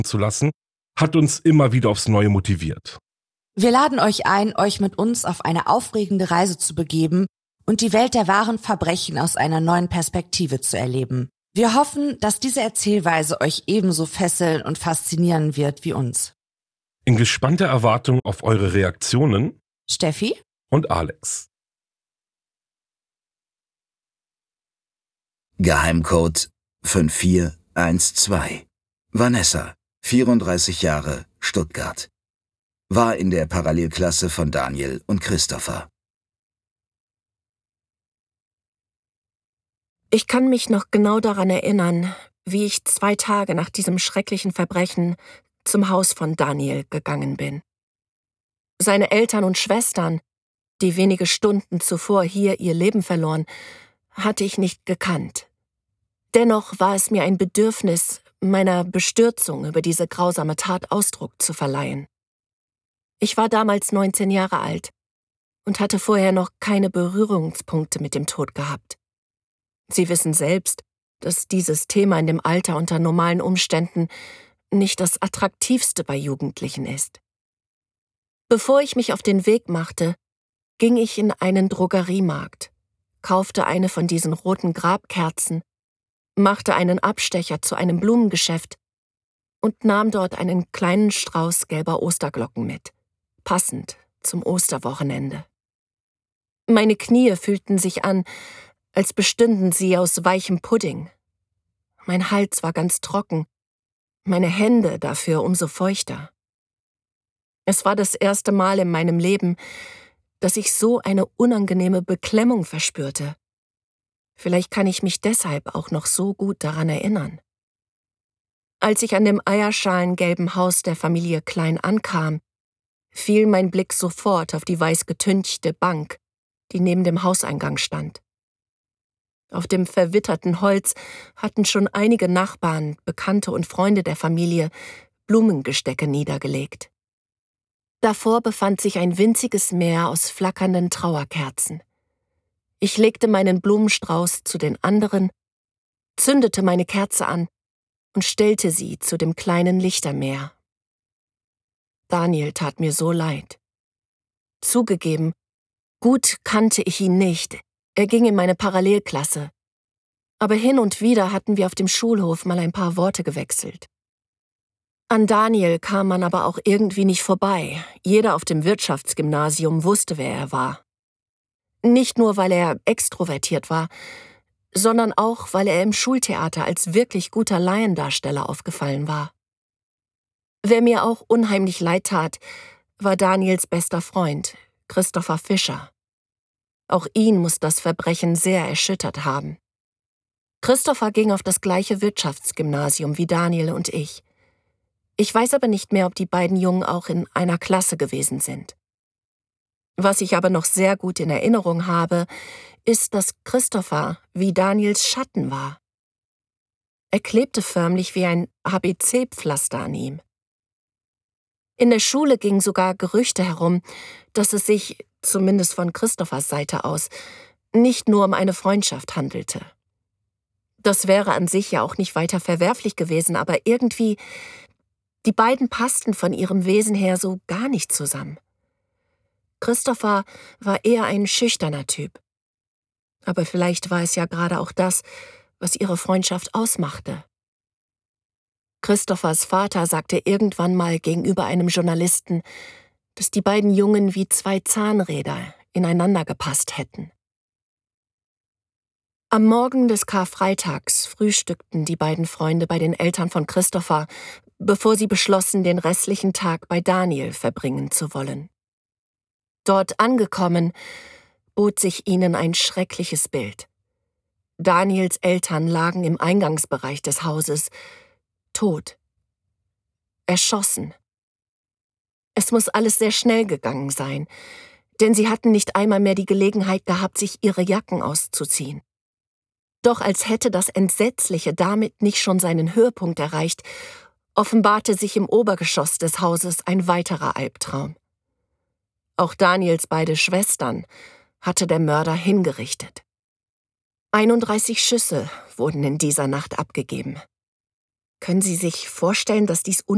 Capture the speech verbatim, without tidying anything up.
zu lassen, hat uns immer wieder aufs Neue motiviert. Wir laden euch ein, euch mit uns auf eine aufregende Reise zu begeben und die Welt der wahren Verbrechen aus einer neuen Perspektive zu erleben. Wir hoffen, dass diese Erzählweise euch ebenso fesseln und faszinieren wird wie uns. In gespannter Erwartung auf eure Reaktionen, Steffi und Alex. Geheimcode fünf vier eins zwei. Vanessa, vierunddreißig Jahre, Stuttgart. War in der Parallelklasse von Daniel und Christopher. Ich kann mich noch genau daran erinnern, wie ich zwei Tage nach diesem schrecklichen Verbrechen zum Haus von Daniel gegangen bin. Seine Eltern und Schwestern, die wenige Stunden zuvor hier ihr Leben verloren, hatte ich nicht gekannt. Dennoch war es mir ein Bedürfnis, meiner Bestürzung über diese grausame Tat Ausdruck zu verleihen. Ich war damals neunzehn Jahre alt und hatte vorher noch keine Berührungspunkte mit dem Tod gehabt. Sie wissen selbst, dass dieses Thema in dem Alter unter normalen Umständen nicht das attraktivste bei Jugendlichen ist. Bevor ich mich auf den Weg machte, ging ich in einen Drogeriemarkt, kaufte eine von diesen roten Grabkerzen, machte einen Abstecher zu einem Blumengeschäft und nahm dort einen kleinen Strauß gelber Osterglocken mit, passend zum Osterwochenende. Meine Knie fühlten sich an, als bestünden sie aus weichem Pudding. Mein Hals war ganz trocken, meine Hände dafür umso feuchter. Es war das erste Mal in meinem Leben, dass ich so eine unangenehme Beklemmung verspürte. Vielleicht kann ich mich deshalb auch noch so gut daran erinnern. Als ich an dem eierschalengelben Haus der Familie Klein ankam, fiel mein Blick sofort auf die weiß getünchte Bank, die neben dem Hauseingang stand. Auf dem verwitterten Holz hatten schon einige Nachbarn, Bekannte und Freunde der Familie Blumengestecke niedergelegt. Davor befand sich ein winziges Meer aus flackernden Trauerkerzen. Ich legte meinen Blumenstrauß zu den anderen, zündete meine Kerze an und stellte sie zu dem kleinen Lichtermeer. Daniel tat mir so leid. Zugegeben, gut kannte ich ihn nicht, er ging in meine Parallelklasse. Aber hin und wieder hatten wir auf dem Schulhof mal ein paar Worte gewechselt. An Daniel kam man aber auch irgendwie nicht vorbei. Jeder auf dem Wirtschaftsgymnasium wusste, wer er war. Nicht nur, weil er extrovertiert war, sondern auch, weil er im Schultheater als wirklich guter Laiendarsteller aufgefallen war. Wer mir auch unheimlich leid tat, war Daniels bester Freund, Christopher Fischer. Auch ihn muss das Verbrechen sehr erschüttert haben. Christopher ging auf das gleiche Wirtschaftsgymnasium wie Daniel und ich. Ich weiß aber nicht mehr, ob die beiden Jungen auch in einer Klasse gewesen sind. Was ich aber noch sehr gut in Erinnerung habe, ist, dass Christopher wie Daniels Schatten war. Er klebte förmlich wie ein H B C-Pflaster an ihm. In der Schule gingen sogar Gerüchte herum, dass es sich, zumindest von Christophers Seite aus, nicht nur um eine Freundschaft handelte. Das wäre an sich ja auch nicht weiter verwerflich gewesen, aber irgendwie, die beiden passten von ihrem Wesen her so gar nicht zusammen. Christopher war eher ein schüchterner Typ. Aber vielleicht war es ja gerade auch das, was ihre Freundschaft ausmachte. Christophers Vater sagte irgendwann mal gegenüber einem Journalisten, dass die beiden Jungen wie zwei Zahnräder ineinander gepasst hätten. Am Morgen des Karfreitags frühstückten die beiden Freunde bei den Eltern von Christopher, bevor sie beschlossen, den restlichen Tag bei Daniel verbringen zu wollen. Dort angekommen, bot sich ihnen ein schreckliches Bild. Daniels Eltern lagen im Eingangsbereich des Hauses, tot, erschossen. Es muss alles sehr schnell gegangen sein, denn sie hatten nicht einmal mehr die Gelegenheit gehabt, sich ihre Jacken auszuziehen. Doch als hätte das Entsetzliche damit nicht schon seinen Höhepunkt erreicht, offenbarte sich im Obergeschoss des Hauses ein weiterer Albtraum. Auch Daniels beide Schwestern hatte der Mörder hingerichtet. einunddreißig Schüsse wurden in dieser Nacht abgegeben. Können Sie sich vorstellen, dass dies